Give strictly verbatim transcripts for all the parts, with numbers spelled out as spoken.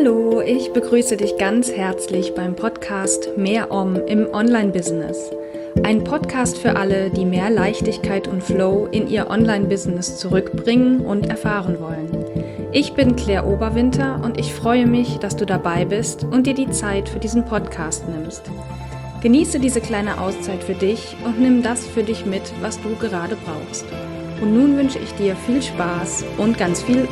Hallo, ich begrüße dich ganz herzlich beim Podcast Mehr Om im Online-Business. Ein Podcast für alle, die mehr Leichtigkeit und Flow in ihr Online-Business zurückbringen und erfahren wollen. Ich bin Claire Oberwinter und ich freue mich, dass du dabei bist und dir die Zeit für diesen Podcast nimmst. Genieße diese kleine Auszeit für dich und nimm das für dich mit, was du gerade brauchst. Und nun wünsche ich dir viel Spaß und ganz viel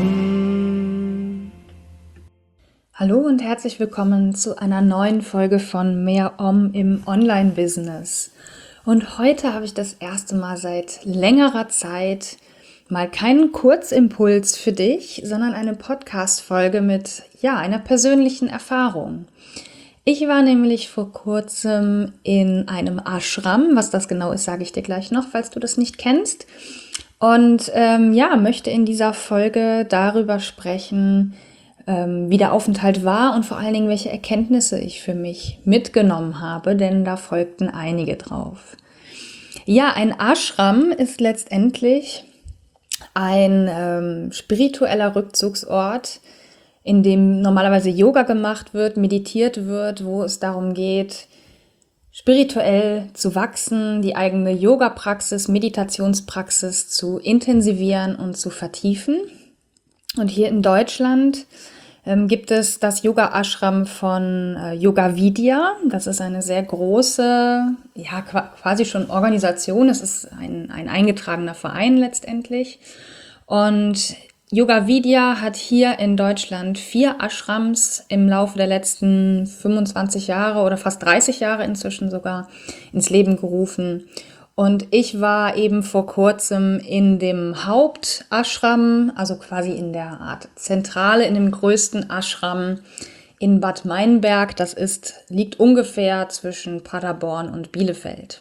Om. Hallo und herzlich willkommen zu einer neuen Folge von Mehr Om im Online-Business. Und heute habe ich das erste Mal seit längerer Zeit mal keinen Kurzimpuls für dich, sondern eine Podcast-Folge mit, ja, einer persönlichen Erfahrung. Ich war nämlich vor kurzem in einem Ashram. Was das genau ist, sage ich dir gleich noch, falls du das nicht kennst. Und ähm, ja, möchte in dieser Folge darüber sprechen, ähm, wie der Aufenthalt war und vor allen Dingen, welche Erkenntnisse ich für mich mitgenommen habe, denn da folgten einige drauf. Ja, ein Ashram ist letztendlich ein ähm, spiritueller Rückzugsort, in dem normalerweise Yoga gemacht wird, meditiert wird, wo es darum geht, spirituell zu wachsen, die eigene Yoga-Praxis, Meditationspraxis zu intensivieren und zu vertiefen. Und hier in Deutschland ähm, gibt es das Yoga-Ashram von äh, Yoga Vidya. Das ist eine sehr große, ja quasi schon Organisation. Es ist ein, ein eingetragener Verein letztendlich. Und Yoga Vidya hat hier in Deutschland vier Ashrams im Laufe der letzten fünfundzwanzig Jahre oder fast dreißig Jahre inzwischen sogar ins Leben gerufen. Und ich war eben vor kurzem in dem Hauptashram, also quasi in der Art Zentrale, in dem größten Ashram in Bad Meinberg. Das ist, liegt ungefähr zwischen Paderborn und Bielefeld.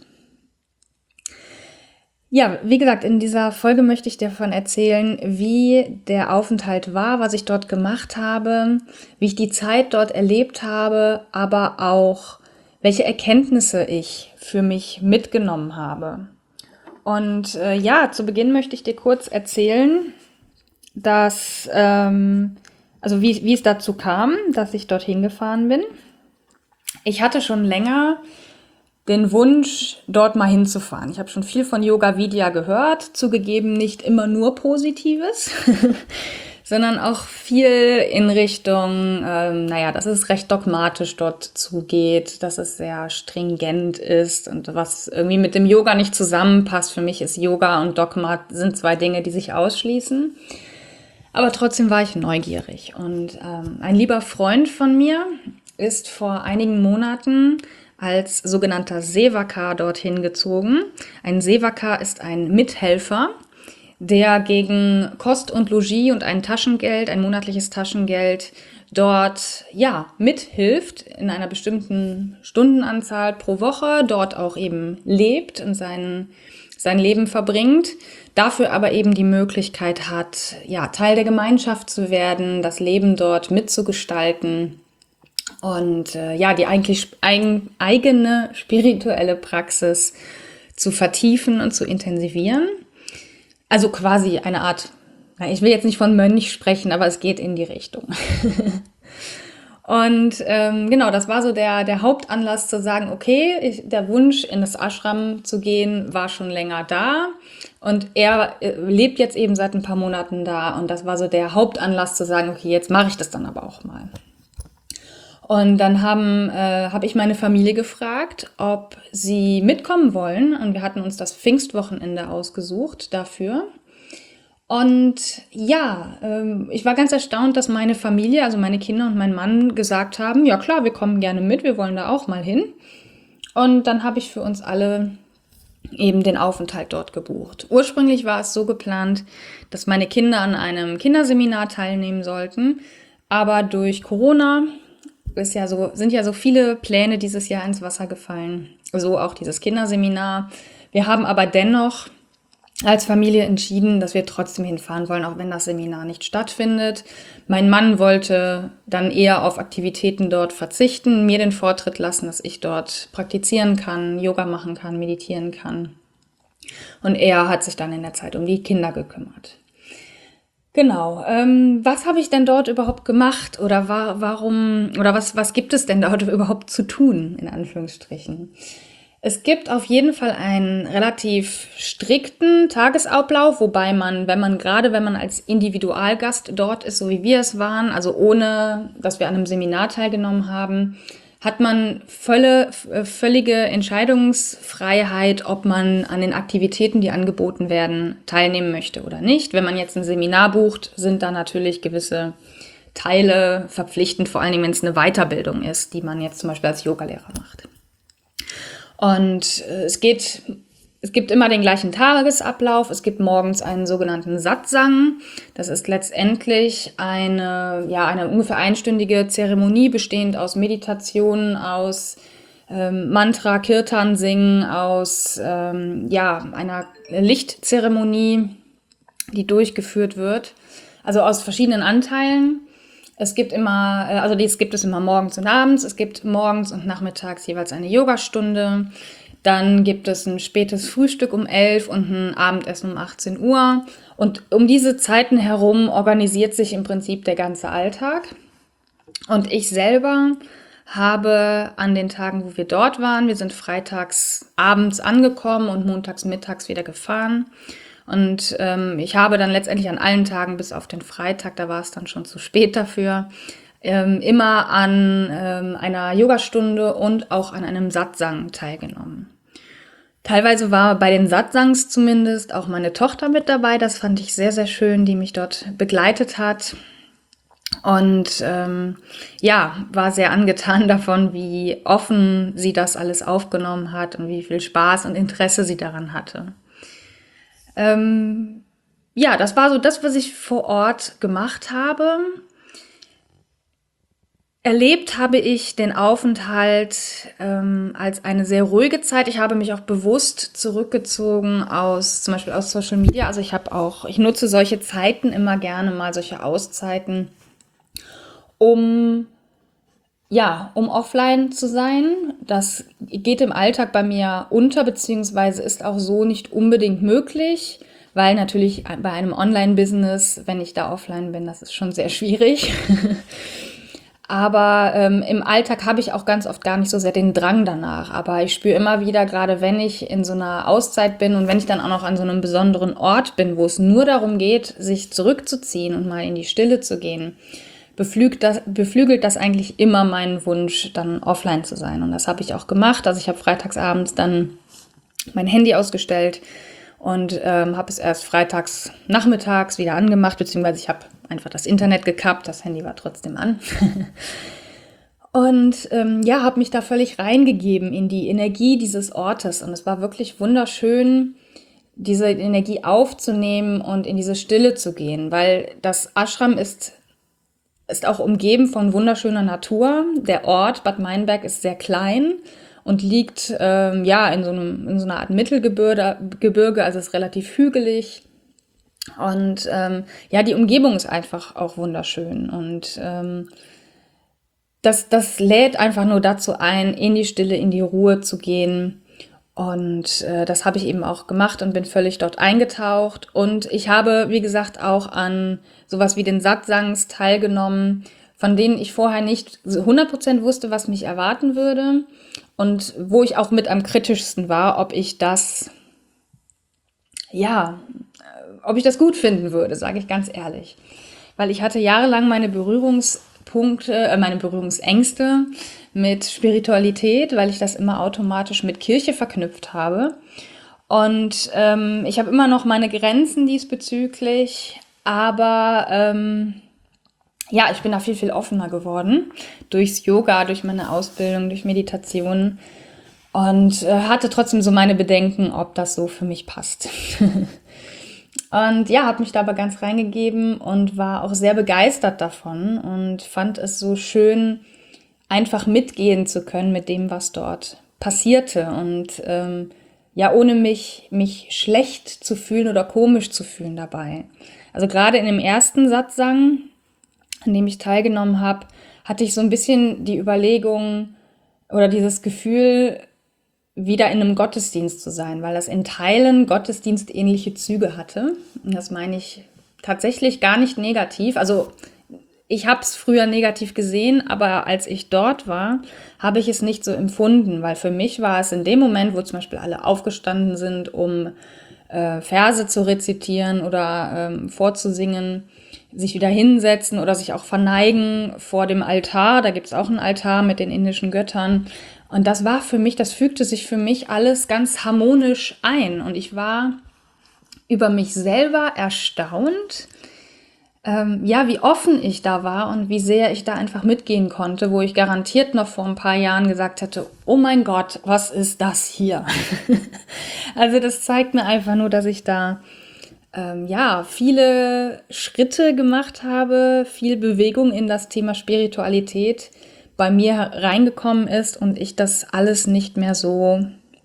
Ja, wie gesagt, in dieser Folge möchte ich dir davon erzählen, wie der Aufenthalt war, was ich dort gemacht habe, wie ich die Zeit dort erlebt habe, aber auch, welche Erkenntnisse ich für mich mitgenommen habe. Und äh, ja, zu Beginn möchte ich dir kurz erzählen, dass, ähm, also wie, wie es dazu kam, dass ich dorthin gefahren bin. Ich hatte schon länger den Wunsch, dort mal hinzufahren. Ich habe schon viel von Yoga Vidya gehört, zugegeben nicht immer nur Positives, sondern auch viel in Richtung, ähm, naja, dass es recht dogmatisch dort zugeht, dass es sehr stringent ist und was irgendwie mit dem Yoga nicht zusammenpasst. Für mich ist Yoga und Dogma sind zwei Dinge, die sich ausschließen. Aber trotzdem war ich neugierig. Und ähm, ein lieber Freund von mir ist vor einigen Monaten als sogenannter Sevaka dorthin gezogen. Ein Sevaka ist ein Mithelfer, der gegen Kost und Logis und ein Taschengeld, ein monatliches Taschengeld dort ja mithilft in einer bestimmten Stundenanzahl pro Woche, dort auch eben lebt und sein, sein Leben verbringt, dafür aber eben die Möglichkeit hat, ja, Teil der Gemeinschaft zu werden, das Leben dort mitzugestalten und äh, ja, die eigentlich eigen, eigene spirituelle Praxis zu vertiefen und zu intensivieren. Also quasi eine Art, ich will jetzt nicht von Mönch sprechen, aber es geht in die Richtung. Und ähm, genau, das war so der, der Hauptanlass zu sagen, okay, ich, der Wunsch in das Ashram zu gehen war schon länger da und er äh, lebt jetzt eben seit ein paar Monaten da und das war so der Hauptanlass zu sagen, okay, jetzt mache ich das dann aber auch mal. Und dann haben, äh, habe ich meine Familie gefragt, ob sie mitkommen wollen. Und wir hatten uns das Pfingstwochenende ausgesucht dafür. Und ja, ähm, ich war ganz erstaunt, dass meine Familie, also meine Kinder und mein Mann gesagt haben, ja klar, wir kommen gerne mit, wir wollen da auch mal hin. Und dann habe ich für uns alle eben den Aufenthalt dort gebucht. Ursprünglich war es so geplant, dass meine Kinder an einem Kinderseminar teilnehmen sollten. Aber durch Corona Ist ja so, sind ja so viele Pläne dieses Jahr ins Wasser gefallen, so auch dieses Kinderseminar. Wir haben aber dennoch als Familie entschieden, dass wir trotzdem hinfahren wollen, auch wenn das Seminar nicht stattfindet. Mein Mann wollte dann eher auf Aktivitäten dort verzichten, mir den Vortritt lassen, dass ich dort praktizieren kann, Yoga machen kann, meditieren kann. Und er hat sich dann in der Zeit um die Kinder gekümmert. Genau. Ähm, was habe ich denn dort überhaupt gemacht oder wa warum oder was was gibt es denn dort überhaupt zu tun, in Anführungsstrichen? Es gibt auf jeden Fall einen relativ strikten Tagesablauf, wobei man, wenn man gerade wenn man als Individualgast dort ist, so wie wir es waren, also ohne, dass wir an einem Seminar teilgenommen haben, hat man völle, völlige Entscheidungsfreiheit, ob man an den Aktivitäten, die angeboten werden, teilnehmen möchte oder nicht. Wenn man jetzt ein Seminar bucht, sind da natürlich gewisse Teile verpflichtend, vor allen Dingen, wenn es eine Weiterbildung ist, die man jetzt zum Beispiel als Yogalehrer macht. Und äh, es geht, es gibt immer den gleichen Tagesablauf. Es gibt morgens einen sogenannten Satsang. Das ist letztendlich eine, ja, eine ungefähr einstündige Zeremonie, bestehend aus Meditationen, aus ähm, Mantra, Kirtan singen, aus ähm, ja, einer Lichtzeremonie, die durchgeführt wird. Also aus verschiedenen Anteilen. Es gibt immer, also dies gibt es immer morgens und abends. Es gibt morgens und nachmittags jeweils eine Yogastunde. Dann gibt es ein spätes Frühstück um elf und ein Abendessen um achtzehn Uhr. Und um diese Zeiten herum organisiert sich im Prinzip der ganze Alltag. Und ich selber habe an den Tagen, wo wir dort waren, wir sind freitags abends angekommen und montags mittags wieder gefahren. Und ähm, ich habe dann letztendlich an allen Tagen bis auf den Freitag, da war es dann schon zu spät dafür, ähm, immer an ähm, einer Yogastunde und auch an einem Satsang teilgenommen. Teilweise war bei den Satsangs zumindest auch meine Tochter mit dabei. Das fand ich sehr, sehr schön, die mich dort begleitet hat. Und ähm, ja, war sehr angetan davon, wie offen sie das alles aufgenommen hat und wie viel Spaß und Interesse sie daran hatte. Ähm, ja, das war so das, was ich vor Ort gemacht habe. Erlebt habe ich den Aufenthalt ähm, als eine sehr ruhige Zeit. Ich habe mich auch bewusst zurückgezogen aus, zum Beispiel aus Social Media. Also ich habe auch, ich nutze solche Zeiten immer gerne mal, solche Auszeiten, um ja, um offline zu sein. Das geht im Alltag bei mir unter, beziehungsweise ist auch so nicht unbedingt möglich, weil natürlich bei einem Online-Business, wenn ich da offline bin, das ist schon sehr schwierig. Aber ähm, im Alltag habe ich auch ganz oft gar nicht so sehr den Drang danach. Aber ich spüre immer wieder, gerade wenn ich in so einer Auszeit bin und wenn ich dann auch noch an so einem besonderen Ort bin, wo es nur darum geht, sich zurückzuziehen und mal in die Stille zu gehen, beflügelt das, beflügelt das eigentlich immer meinen Wunsch, dann offline zu sein. Und das habe ich auch gemacht. Also ich habe freitagsabends dann mein Handy ausgestellt und ähm, habe es erst freitags nachmittags wieder angemacht, beziehungsweise ich habe einfach das Internet gekappt, das Handy war trotzdem an. Und ähm, ja, habe mich da völlig reingegeben in die Energie dieses Ortes. Und es war wirklich wunderschön, diese Energie aufzunehmen und in diese Stille zu gehen, weil das Ashram ist ist auch umgeben von wunderschöner Natur. Der Ort Bad Meinberg ist sehr klein und liegt ähm, ja in so, einem, in so einer Art Mittelgebirge, Gebirge, also ist relativ hügelig. Und ähm, ja, die Umgebung ist einfach auch wunderschön. Und ähm, das, das lädt einfach nur dazu ein, in die Stille, in die Ruhe zu gehen. Und äh, das habe ich eben auch gemacht und bin völlig dort eingetaucht. Und ich habe, wie gesagt, auch an sowas wie den Satsangs teilgenommen, von denen ich vorher nicht hundert Prozent wusste, was mich erwarten würde. Und wo ich auch mit am kritischsten war, ob ich das, ja, ob ich das gut finden würde, sage ich ganz ehrlich. Weil ich hatte jahrelang meine Berührungspunkte, äh, meine Berührungsängste mit Spiritualität, weil ich das immer automatisch mit Kirche verknüpft habe. Und ähm, ich habe immer noch meine Grenzen diesbezüglich, aber ähm, ja, ich bin da viel, viel offener geworden durchs Yoga, durch meine Ausbildung, durch Meditation und äh, hatte trotzdem so meine Bedenken, ob das so für mich passt. Und ja, habe mich da aber ganz reingegeben und war auch sehr begeistert davon und fand es so schön, einfach mitgehen zu können mit dem, was dort passierte und ähm, ja, ohne mich, mich schlecht zu fühlen oder komisch zu fühlen dabei. Also gerade in dem ersten Satsang, an dem ich teilgenommen habe, hatte ich so ein bisschen die Überlegung oder dieses Gefühl, wieder in einem Gottesdienst zu sein, weil das in Teilen gottesdienstähnliche Züge hatte. Und das meine ich tatsächlich gar nicht negativ. Also ich habe es früher negativ gesehen, aber als ich dort war, habe ich es nicht so empfunden, weil für mich war es in dem Moment, wo zum Beispiel alle aufgestanden sind, um äh, Verse zu rezitieren oder ähm, vorzusingen, sich wieder hinsetzen oder sich auch verneigen vor dem Altar. Da gibt es auch einen Altar mit den indischen Göttern. Und das war für mich, das fügte sich für mich alles ganz harmonisch ein. Und ich war über mich selber erstaunt, ähm, ja, wie offen ich da war und wie sehr ich da einfach mitgehen konnte, wo ich garantiert noch vor ein paar Jahren gesagt hätte, oh mein Gott, was ist das hier? Also das zeigt mir einfach nur, dass ich da ähm, ja, viele Schritte gemacht habe, viel Bewegung in das Thema Spiritualität bei mir reingekommen ist und ich das alles nicht mehr so,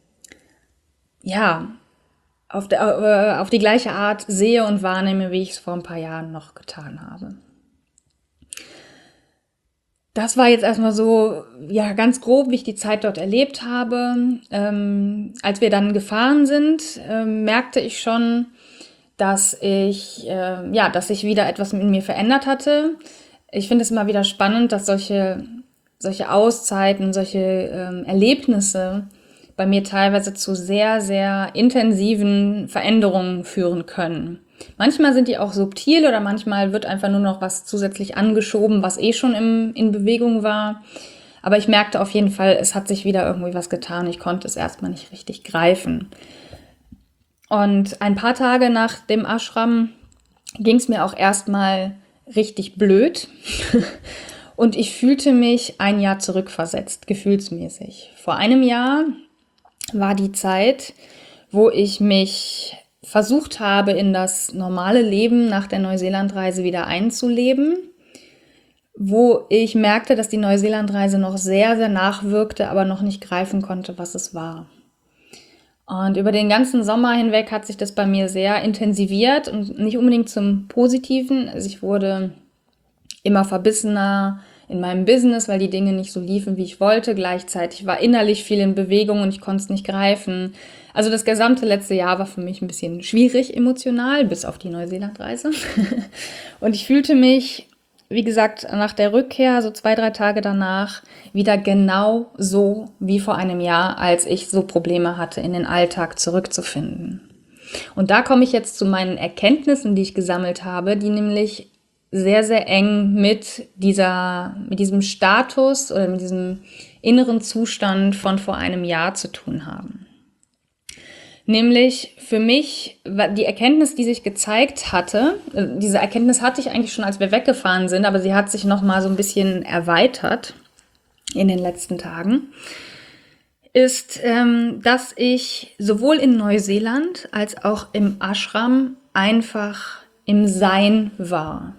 ja, auf, der, äh, auf die gleiche Art sehe und wahrnehme, wie ich es vor ein paar Jahren noch getan habe. Das war jetzt erstmal so, ja, ganz grob, wie ich die Zeit dort erlebt habe. Ähm, als wir dann gefahren sind, äh, merkte ich schon, dass ich, äh, ja, dass sich wieder etwas in mir verändert hatte. Ich finde es immer wieder spannend, dass solche, solche Auszeiten, solche ähm, Erlebnisse bei mir teilweise zu sehr, sehr intensiven Veränderungen führen können. Manchmal sind die auch subtil oder manchmal wird einfach nur noch was zusätzlich angeschoben, was eh schon im, in Bewegung war. Aber ich merkte auf jeden Fall, es hat sich wieder irgendwie was getan. Ich konnte es erstmal nicht richtig greifen. Und ein paar Tage nach dem Ashram ging es mir auch erstmal richtig blöd. Und ich fühlte mich ein Jahr zurückversetzt, gefühlsmäßig. Vor einem Jahr war die Zeit, wo ich mich versucht habe, in das normale Leben nach der Neuseelandreise wieder einzuleben, wo ich merkte, dass die Neuseelandreise noch sehr, sehr nachwirkte, aber noch nicht greifen konnte, was es war. Und über den ganzen Sommer hinweg hat sich das bei mir sehr intensiviert und nicht unbedingt zum Positiven. Also ich wurde immer verbissener in meinem Business, weil die Dinge nicht so liefen, wie ich wollte. Gleichzeitig war innerlich viel in Bewegung und ich konnte es nicht greifen. Also das gesamte letzte Jahr war für mich ein bisschen schwierig emotional, bis auf die Neuseelandreise. Und ich fühlte mich, wie gesagt, nach der Rückkehr, so zwei, drei Tage danach, wieder genau so wie vor einem Jahr, als ich so Probleme hatte, in den Alltag zurückzufinden. Und da komme ich jetzt zu meinen Erkenntnissen, die ich gesammelt habe, die nämlich sehr, sehr eng mit dieser, mit diesem Status oder mit diesem inneren Zustand von vor einem Jahr zu tun haben. Nämlich für mich die Erkenntnis, die sich gezeigt hatte, diese Erkenntnis hatte ich eigentlich schon, als wir weggefahren sind, aber sie hat sich nochmal so ein bisschen erweitert in den letzten Tagen, ist, ähm, dass ich sowohl in Neuseeland als auch im Ashram einfach im Sein war.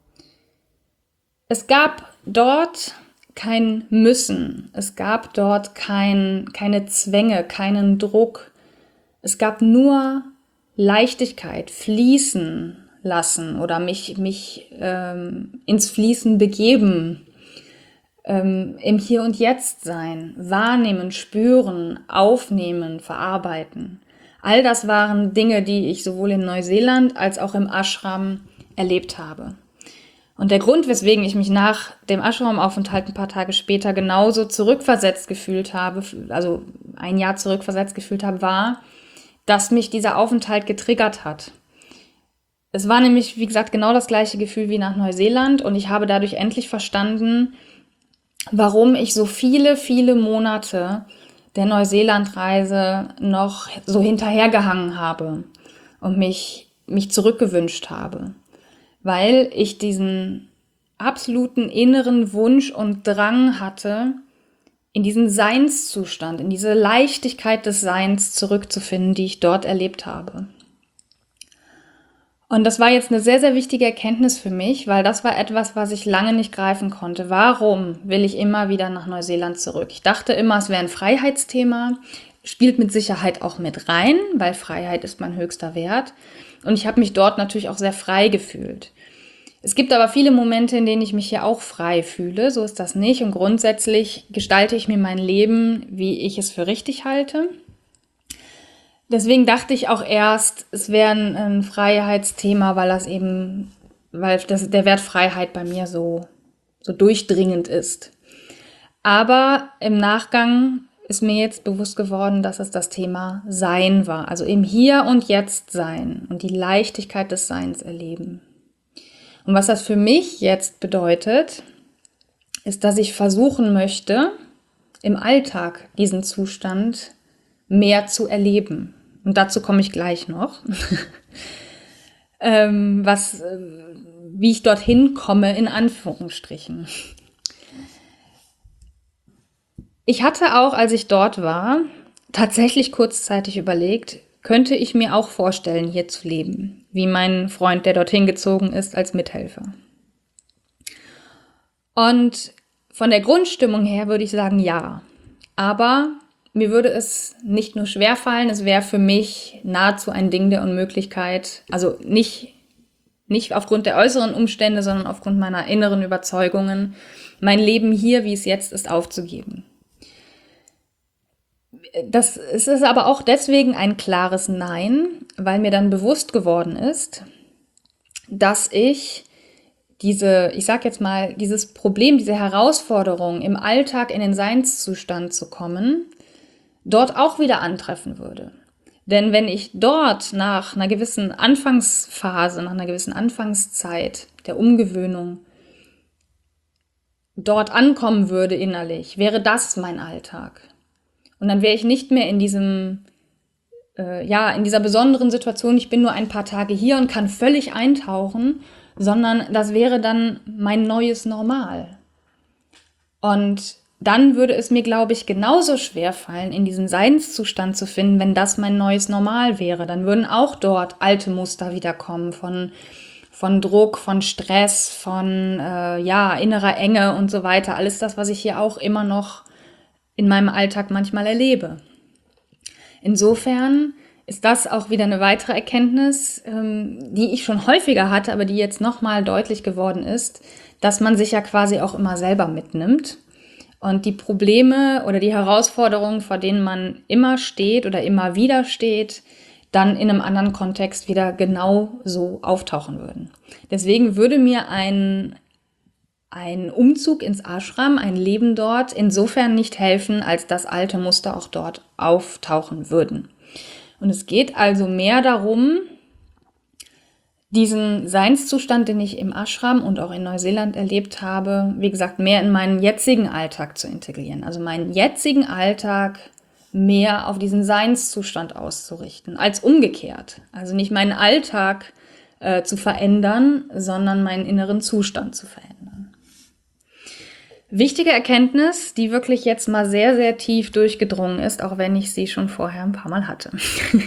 Es gab dort kein Müssen, es gab dort kein, keine Zwänge, keinen Druck. Es gab nur Leichtigkeit, fließen lassen oder mich, mich ähm, ins Fließen begeben, ähm, im Hier und Jetzt sein, wahrnehmen, spüren, aufnehmen, verarbeiten. All das waren Dinge, die ich sowohl in Neuseeland als auch im Ashram erlebt habe. Und der Grund, weswegen ich mich nach dem Ashram-Aufenthalt ein paar Tage später genauso zurückversetzt gefühlt habe, also ein Jahr zurückversetzt gefühlt habe, war, dass mich dieser Aufenthalt getriggert hat. Es war nämlich, wie gesagt, genau das gleiche Gefühl wie nach Neuseeland und ich habe dadurch endlich verstanden, warum ich so viele, viele Monate der Neuseelandreise noch so hinterhergehangen habe und mich, mich zurückgewünscht habe. Weil ich diesen absoluten inneren Wunsch und Drang hatte, in diesen Seinszustand, in diese Leichtigkeit des Seins zurückzufinden, die ich dort erlebt habe. Und das war jetzt eine sehr, sehr wichtige Erkenntnis für mich, weil das war etwas, was ich lange nicht greifen konnte. Warum will ich immer wieder nach Neuseeland zurück? Ich dachte immer, es wäre ein Freiheitsthema, spielt mit Sicherheit auch mit rein, weil Freiheit ist mein höchster Wert. Und ich habe mich dort natürlich auch sehr frei gefühlt. Es gibt aber viele Momente, in denen ich mich hier auch frei fühle, so ist das nicht. Und grundsätzlich gestalte ich mir mein Leben, wie ich es für richtig halte. Deswegen dachte ich auch erst, es wäre ein, ein Freiheitsthema, weil das eben, weil das, der Wert Freiheit bei mir so, so durchdringend ist. Aber im Nachgang ist mir jetzt bewusst geworden, dass es das Thema Sein war. Also im Hier und Jetzt sein und die Leichtigkeit des Seins erleben. Und was das für mich jetzt bedeutet, ist, dass ich versuchen möchte, im Alltag diesen Zustand mehr zu erleben. Und dazu komme ich gleich noch. ähm, was, äh, wie ich dorthin komme, in Anführungsstrichen. Ich hatte auch, als ich dort war, tatsächlich kurzzeitig überlegt, könnte ich mir auch vorstellen, hier zu leben, wie mein Freund, der dorthin gezogen ist, als Mithelfer. Und von der Grundstimmung her würde ich sagen, ja. Aber mir würde es nicht nur schwerfallen, es wäre für mich nahezu ein Ding der Unmöglichkeit, also nicht, nicht aufgrund der äußeren Umstände, sondern aufgrund meiner inneren Überzeugungen, mein Leben hier, wie es jetzt ist, aufzugeben. Das es ist aber auch deswegen ein klares Nein, weil mir dann bewusst geworden ist, dass ich diese, ich sag jetzt mal, dieses Problem, diese Herausforderung, im Alltag in den Seinszustand zu kommen, dort auch wieder antreffen würde. Denn wenn ich dort nach einer gewissen Anfangsphase, nach einer gewissen Anfangszeit der Umgewöhnung dort ankommen würde innerlich, wäre das mein Alltag. Und dann wäre ich nicht mehr in diesem, äh, ja, in dieser besonderen Situation, ich bin nur ein paar Tage hier und kann völlig eintauchen, sondern das wäre dann mein neues Normal. Und dann würde es mir, glaube ich, genauso schwer fallen, in diesen Seinszustand zu finden, wenn das mein neues Normal wäre. Dann würden auch dort alte Muster wiederkommen von, von Druck, von Stress, von äh, ja, innerer Enge und so weiter. Alles das, was ich hier auch immer noch in meinem Alltag manchmal erlebe. Insofern ist das auch wieder eine weitere Erkenntnis, ähm, die ich schon häufiger hatte, aber die jetzt nochmal deutlich geworden ist, dass man sich ja quasi auch immer selber mitnimmt und die Probleme oder die Herausforderungen, vor denen man immer steht oder immer wieder steht, dann in einem anderen Kontext wieder genau so auftauchen würden. Deswegen würde mir ein Ein Umzug ins Ashram, ein Leben dort, insofern nicht helfen, als dass alte Muster auch dort auftauchen würden. Und es geht also mehr darum, diesen Seinszustand, den ich im Ashram und auch in Neuseeland erlebt habe, wie gesagt, mehr in meinen jetzigen Alltag zu integrieren. Also meinen jetzigen Alltag mehr auf diesen Seinszustand auszurichten, als umgekehrt. Also nicht meinen Alltag äh, zu verändern, sondern meinen inneren Zustand zu verändern. Wichtige Erkenntnis, die wirklich jetzt mal sehr, sehr tief durchgedrungen ist, auch wenn ich sie schon vorher ein paar Mal hatte.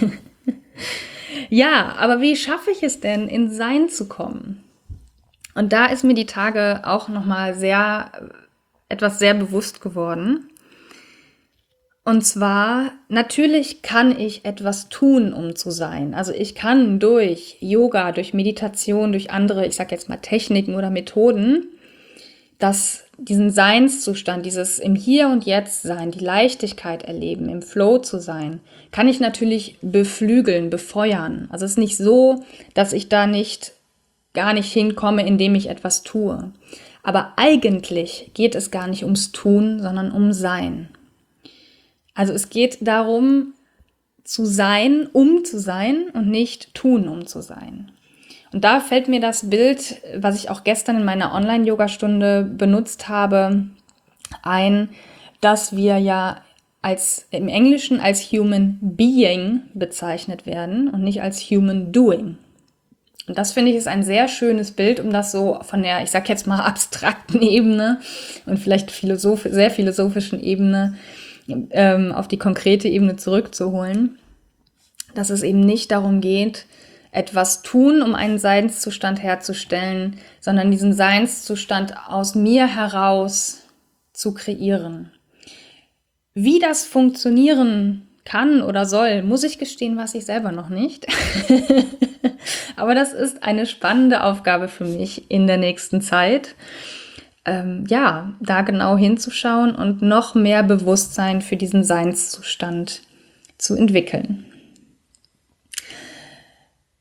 Ja, aber wie schaffe ich es denn, in Sein zu kommen? Und da ist mir die Tage auch nochmal sehr, etwas sehr bewusst geworden. Und zwar, natürlich kann ich etwas tun, um zu sein. Also ich kann durch Yoga, durch Meditation, durch andere, ich sage jetzt mal Techniken oder Methoden, dass diesen Seinszustand, dieses im Hier und Jetzt sein, die Leichtigkeit erleben, im Flow zu sein, kann ich natürlich beflügeln, befeuern. Also es ist nicht so, dass ich da nicht gar nicht hinkomme, indem ich etwas tue. Aber eigentlich geht es gar nicht ums Tun, sondern um Sein. Also es geht darum, zu sein, um zu sein und nicht tun, um zu sein. Und da fällt mir das Bild, was ich auch gestern in meiner Online-Yoga-Stunde benutzt habe, ein, dass wir ja als im Englischen als Human Being bezeichnet werden und nicht als Human Doing. Und das finde ich ist ein sehr schönes Bild, um das so von der, ich sag jetzt mal, abstrakten Ebene und vielleicht philosoph- sehr philosophischen Ebene ähm, auf die konkrete Ebene zurückzuholen, dass es eben nicht darum geht, etwas tun, um einen Seinszustand herzustellen, sondern diesen Seinszustand aus mir heraus zu kreieren. Wie das funktionieren kann oder soll, muss ich gestehen, weiß ich selber noch nicht. Aber das ist eine spannende Aufgabe für mich in der nächsten Zeit. Ähm, ja, da genau hinzuschauen und noch mehr Bewusstsein für diesen Seinszustand zu entwickeln.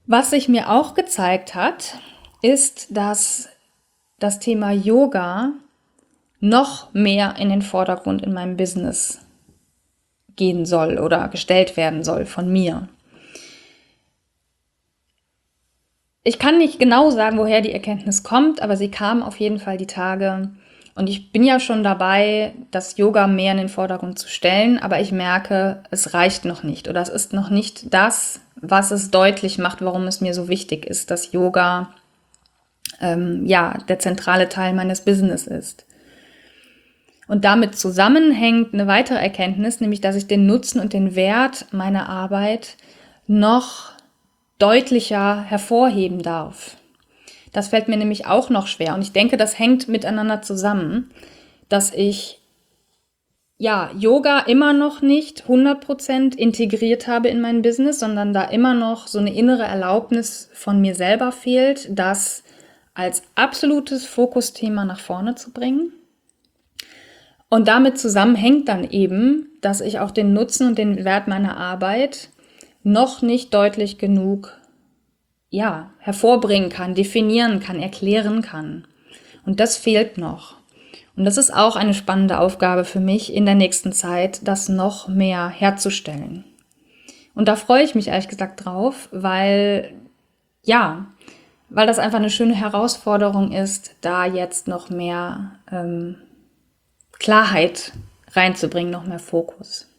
Was sich mir auch gezeigt hat, ist, dass das Thema Yoga noch mehr in den Vordergrund in meinem Business gehen soll oder gestellt werden soll von mir. Ich kann nicht genau sagen, woher die Erkenntnis kommt, aber sie kam auf jeden Fall die Tage. Und ich bin ja schon dabei, das Yoga mehr in den Vordergrund zu stellen, aber ich merke, es reicht noch nicht oder es ist noch nicht das, was es deutlich macht, warum es mir so wichtig ist, dass Yoga ähm, ja der zentrale Teil meines Business ist. Und damit zusammenhängt eine weitere Erkenntnis, nämlich, dass ich den Nutzen und den Wert meiner Arbeit noch deutlicher hervorheben darf. Das fällt mir nämlich auch noch schwer und ich denke, das hängt miteinander zusammen, dass ich ja Yoga immer noch nicht hundert Prozent integriert habe in mein Business, sondern da immer noch so eine innere Erlaubnis von mir selber fehlt, das als absolutes Fokusthema nach vorne zu bringen. Und damit zusammenhängt dann eben, dass ich auch den Nutzen und den Wert meiner Arbeit noch nicht deutlich genug ja, hervorbringen kann, definieren kann, erklären kann. Und das fehlt noch. Und das ist auch eine spannende Aufgabe für mich in der nächsten Zeit, das noch mehr herzustellen. Und da freue ich mich ehrlich gesagt drauf, weil, ja, weil das einfach eine schöne Herausforderung ist, da jetzt noch mehr ähm, Klarheit reinzubringen, noch mehr Fokus.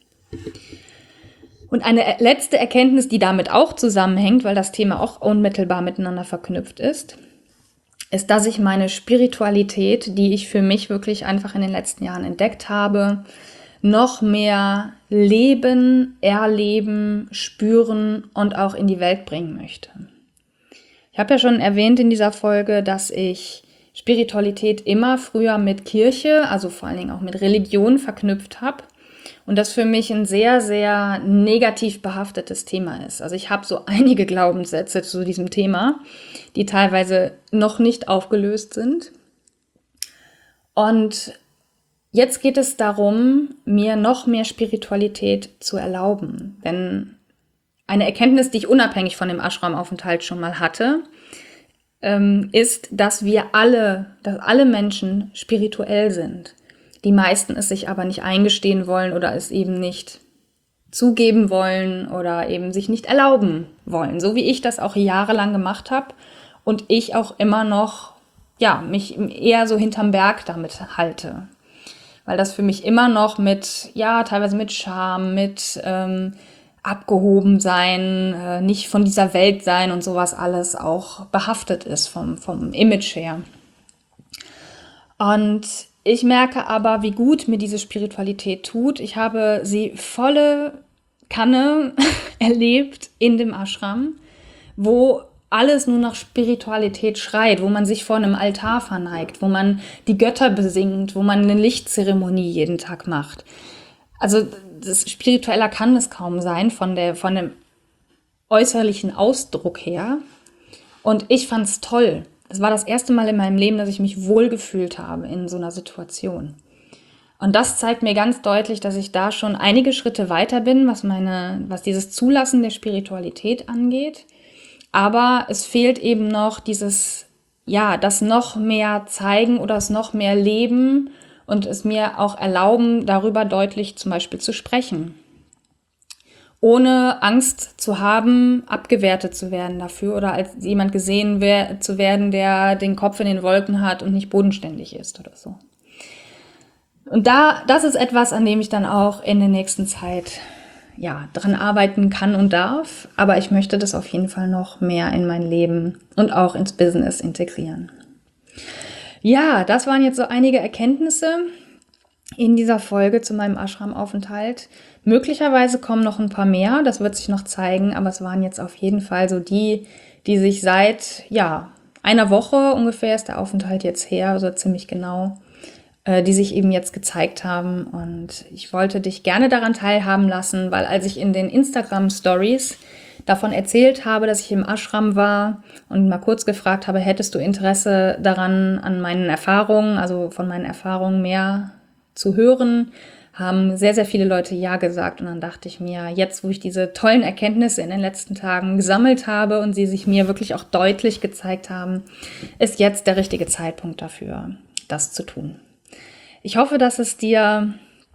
Und eine letzte Erkenntnis, die damit auch zusammenhängt, weil das Thema auch unmittelbar miteinander verknüpft ist, ist, dass ich meine Spiritualität, die ich für mich wirklich einfach in den letzten Jahren entdeckt habe, noch mehr leben, erleben, spüren und auch in die Welt bringen möchte. Ich habe ja schon erwähnt in dieser Folge, dass ich Spiritualität immer früher mit Kirche, also vor allen Dingen auch mit Religion verknüpft habe. Und das für mich ein sehr, sehr negativ behaftetes Thema ist. Also ich habe so einige Glaubenssätze zu diesem Thema, die teilweise noch nicht aufgelöst sind. Und jetzt geht es darum, mir noch mehr Spiritualität zu erlauben. Denn eine Erkenntnis, die ich unabhängig von dem Ashramaufenthalt schon mal hatte, ist, dass wir alle, dass alle Menschen spirituell sind. Die meisten es sich aber nicht eingestehen wollen oder es eben nicht zugeben wollen oder eben sich nicht erlauben wollen. So wie ich das auch jahrelang gemacht habe und ich auch immer noch, ja, mich eher so hinterm Berg damit halte. Weil das für mich immer noch mit, ja, teilweise mit Scham, mit ähm, abgehoben sein, äh, nicht von dieser Welt sein und sowas alles auch behaftet ist vom, vom Image her. Und ich merke aber, wie gut mir diese Spiritualität tut. Ich habe sie volle Kanne erlebt in dem Ashram, wo alles nur nach Spiritualität schreit, wo man sich vor einem Altar verneigt, wo man die Götter besingt, wo man eine Lichtzeremonie jeden Tag macht. Also das spiritueller kann es kaum sein von der von dem äußerlichen Ausdruck her. Und ich fand es toll. Es war das erste Mal in meinem Leben, dass ich mich wohlgefühlt habe in so einer Situation. Und das zeigt mir ganz deutlich, dass ich da schon einige Schritte weiter bin, was meine, was dieses Zulassen der Spiritualität angeht. Aber es fehlt eben noch dieses, ja, das noch mehr zeigen oder das noch mehr leben und es mir auch erlauben, darüber deutlich zum Beispiel zu sprechen. Ohne Angst zu haben, abgewertet zu werden dafür oder als jemand gesehen wer- zu werden, der den Kopf in den Wolken hat und nicht bodenständig ist oder so. Und da, das ist etwas, an dem ich dann auch in der nächsten Zeit ja, dran arbeiten kann und darf, aber ich möchte das auf jeden Fall noch mehr in mein Leben und auch ins Business integrieren. Ja, das waren jetzt so einige Erkenntnisse in dieser Folge zu meinem Ashram-Aufenthalt. Möglicherweise kommen noch ein paar mehr, das wird sich noch zeigen, aber es waren jetzt auf jeden Fall so die, die sich seit, ja, einer Woche ungefähr ist der Aufenthalt jetzt her, so ziemlich genau, äh, die sich eben jetzt gezeigt haben. Und ich wollte dich gerne daran teilhaben lassen, weil als ich in den Instagram-Stories davon erzählt habe, dass ich im Ashram war und mal kurz gefragt habe, hättest du Interesse daran, an meinen Erfahrungen, also von meinen Erfahrungen mehr zu hören, haben sehr, sehr viele Leute Ja gesagt. Und dann dachte ich mir, jetzt, wo ich diese tollen Erkenntnisse in den letzten Tagen gesammelt habe und sie sich mir wirklich auch deutlich gezeigt haben, ist jetzt der richtige Zeitpunkt dafür, das zu tun. Ich hoffe, dass es dir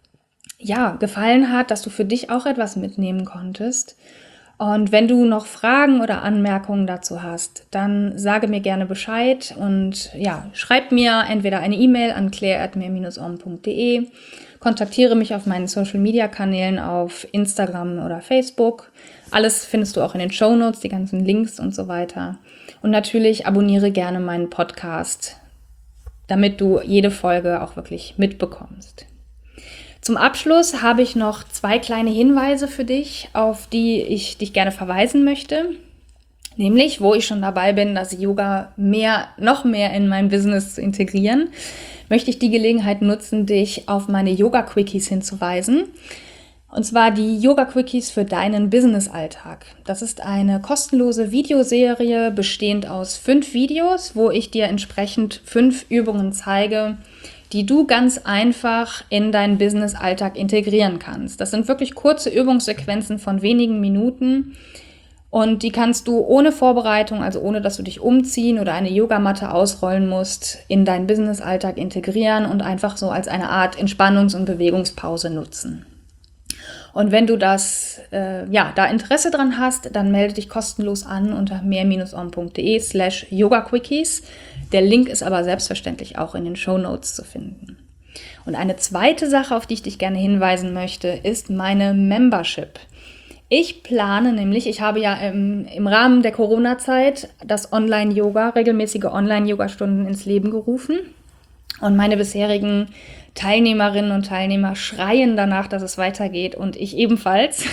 ja, gefallen hat, dass du für dich auch etwas mitnehmen konntest. Und wenn du noch Fragen oder Anmerkungen dazu hast, dann sage mir gerne Bescheid und ja, schreib mir entweder eine E-Mail an claire at mehr om punkt de, kontaktiere mich auf meinen Social-Media-Kanälen auf Instagram oder Facebook. Alles findest du auch in den Shownotes, die ganzen Links und so weiter. Und natürlich abonniere gerne meinen Podcast, damit du jede Folge auch wirklich mitbekommst. Zum Abschluss habe ich noch zwei kleine Hinweise für dich, auf die ich dich gerne verweisen möchte. Nämlich, wo ich schon dabei bin, das Yoga mehr, noch mehr in mein Business zu integrieren, möchte ich die Gelegenheit nutzen, dich auf meine Yoga-Quickies hinzuweisen. Und zwar die Yoga-Quickies für deinen Business-Alltag. Das ist eine kostenlose Videoserie bestehend aus fünf Videos, wo ich dir entsprechend fünf Übungen zeige, die du ganz einfach in deinen Business-Alltag integrieren kannst. Das sind wirklich kurze Übungssequenzen von wenigen Minuten und die kannst du ohne Vorbereitung, also ohne dass du dich umziehen oder eine Yogamatte ausrollen musst, in deinen Business-Alltag integrieren und einfach so als eine Art Entspannungs- und Bewegungspause nutzen. Und wenn du das, äh, ja, da Interesse dran hast, dann melde dich kostenlos an unter mehr om punkt de slash yogaquickies. Der Link ist aber selbstverständlich auch in den Shownotes zu finden. Und eine zweite Sache, auf die ich dich gerne hinweisen möchte, ist meine Membership. Ich plane nämlich, ich habe ja im, im Rahmen der Corona-Zeit das Online-Yoga, regelmäßige Online-Yoga-Stunden ins Leben gerufen. Und meine bisherigen Teilnehmerinnen und Teilnehmer schreien danach, dass es weitergeht und ich ebenfalls.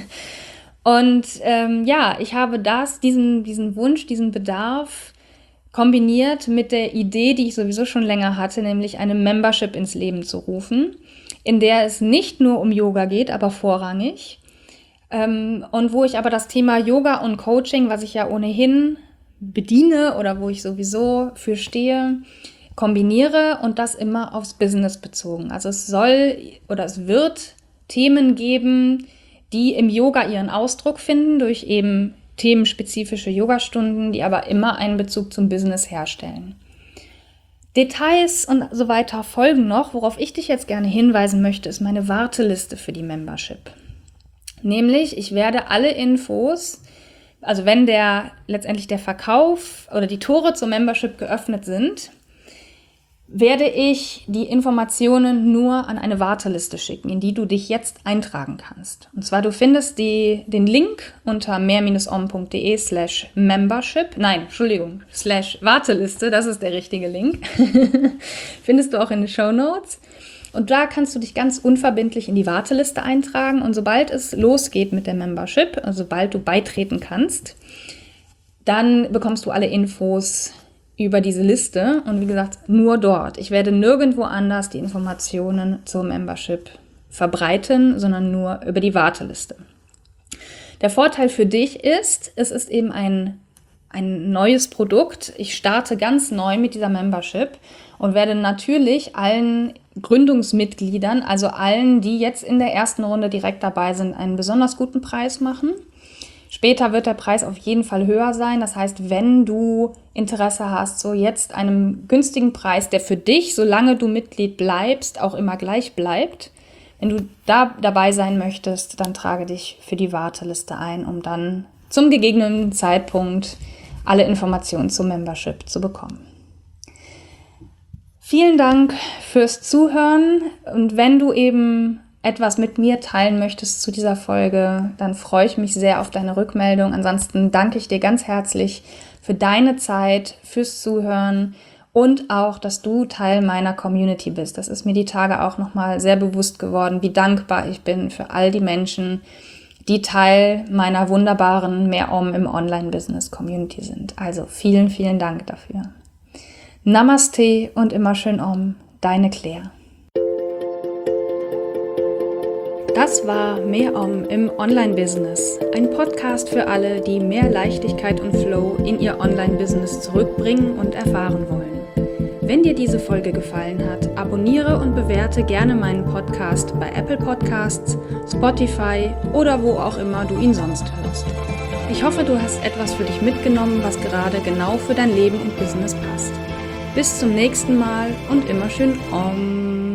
Und ähm, ja, ich habe das, diesen, diesen Wunsch, diesen Bedarf kombiniert mit der Idee, die ich sowieso schon länger hatte, nämlich eine Membership ins Leben zu rufen, in der es nicht nur um Yoga geht, aber vorrangig. Ähm, und wo ich aber das Thema Yoga und Coaching, was ich ja ohnehin bediene oder wo ich sowieso für stehe, kombiniere und das immer aufs Business bezogen. Also es soll oder es wird Themen geben, die im Yoga ihren Ausdruck finden, durch eben themenspezifische Yogastunden, die aber immer einen Bezug zum Business herstellen. Details und so weiter folgen noch. Worauf ich dich jetzt gerne hinweisen möchte, ist meine Warteliste für die Membership. Nämlich, ich werde alle Infos, also wenn der letztendlich der Verkauf oder die Tore zur Membership geöffnet sind, werde ich die Informationen nur an eine Warteliste schicken, in die du dich jetzt eintragen kannst. Und zwar, du findest die, den Link unter mehr om punkt de slash membership, nein, Entschuldigung, slash Warteliste, das ist der richtige Link, findest du auch in den Shownotes. Und da kannst du dich ganz unverbindlich in die Warteliste eintragen und sobald es losgeht mit der Membership, also sobald du beitreten kannst, dann bekommst du alle Infos über diese Liste und wie gesagt, nur dort. Ich werde nirgendwo anders die Informationen zur Membership verbreiten, sondern nur über die Warteliste. Der Vorteil für dich ist, es ist eben ein, ein neues Produkt. Ich starte ganz neu mit dieser Membership und werde natürlich allen Gründungsmitgliedern, also allen, die jetzt in der ersten Runde direkt dabei sind, einen besonders guten Preis machen. Später wird der Preis auf jeden Fall höher sein. Das heißt, wenn du Interesse hast, so jetzt einem günstigen Preis, der für dich, solange du Mitglied bleibst, auch immer gleich bleibt, wenn du da dabei sein möchtest, dann trage dich für die Warteliste ein, um dann zum gegebenen Zeitpunkt alle Informationen zur Membership zu bekommen. Vielen Dank fürs Zuhören und wenn du eben etwas mit mir teilen möchtest zu dieser Folge, dann freue ich mich sehr auf deine Rückmeldung. Ansonsten danke ich dir ganz herzlich für deine Zeit, fürs Zuhören und auch, dass du Teil meiner Community bist. Das ist mir die Tage auch nochmal sehr bewusst geworden, wie dankbar ich bin für all die Menschen, die Teil meiner wunderbaren Mehr Om im Online-Business-Community sind. Also vielen, vielen Dank dafür. Namaste und immer schön Om, deine Claire. Das war Mehr Om im Online-Business, ein Podcast für alle, die mehr Leichtigkeit und Flow in ihr Online-Business zurückbringen und erfahren wollen. Wenn dir diese Folge gefallen hat, abonniere und bewerte gerne meinen Podcast bei Apple Podcasts, Spotify oder wo auch immer du ihn sonst hörst. Ich hoffe, du hast etwas für dich mitgenommen, was gerade genau für dein Leben und Business passt. Bis zum nächsten Mal und immer schön Om.